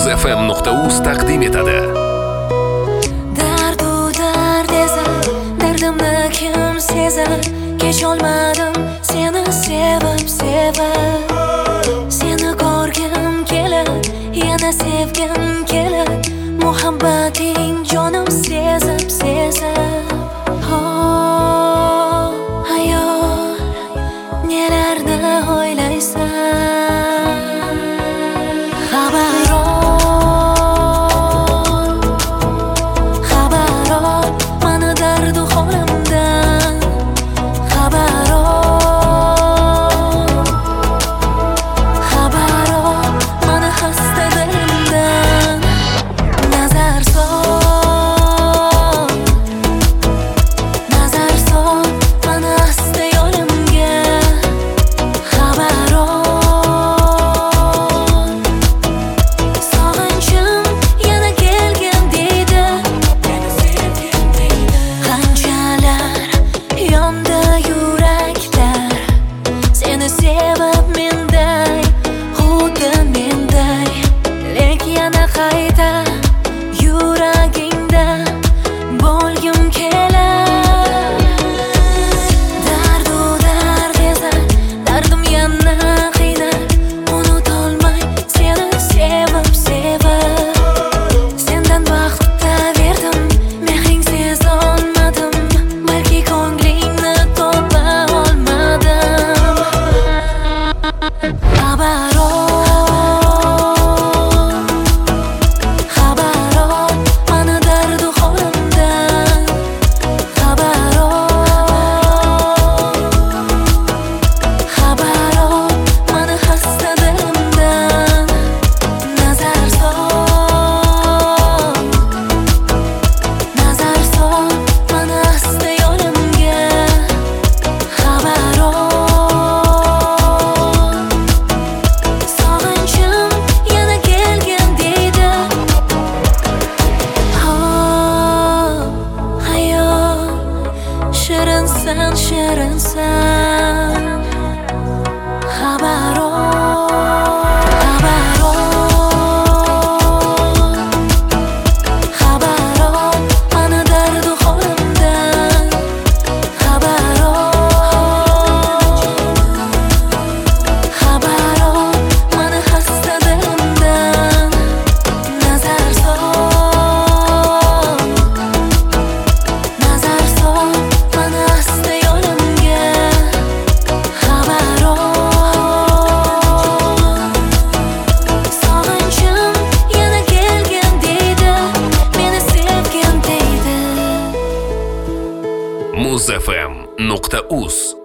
muzfm.uz taqdim etadi. Dard esa, dardimni kim sezar? Kech olmadim seni sevib seni ko'rgim kelar, yana sevgim kelar. Muhabbating jonim sezib hayot nelarni o'ylaysan? Xabar ol mani dardu holimdan. Xabar ol mani xasta dilimdan. Nazar sol mani asta yo'limga. Xabar ol sog'inchim yana kelgan deydi. Qanchalar yondi yuraklar seni sevib menday, xuddi menday. Lek yana qayta yuragingda bo'lgim kelar. Dard esa, dardim yana qiynar. Unutolmay seni sevib sendan vaqtda verdim, mehringsiz olmadim. Balki ko'nglingni topa olmadim. Xabar ol mani dardu holimdan. Xabar ol mani xasta dilimdan. Nazar sol mani asta yo'limga. Xabar ol sog'inchim yana kelgan deydi. Hayot shirinsan Xabar ol mani dardu holimdan. Xabar ol mani xasta dilimdan. Nazar sol mani asta yo'limga. Xabar ol sog'inchim yana kelgan deydi, meni sevgim deydi. muzfm.uz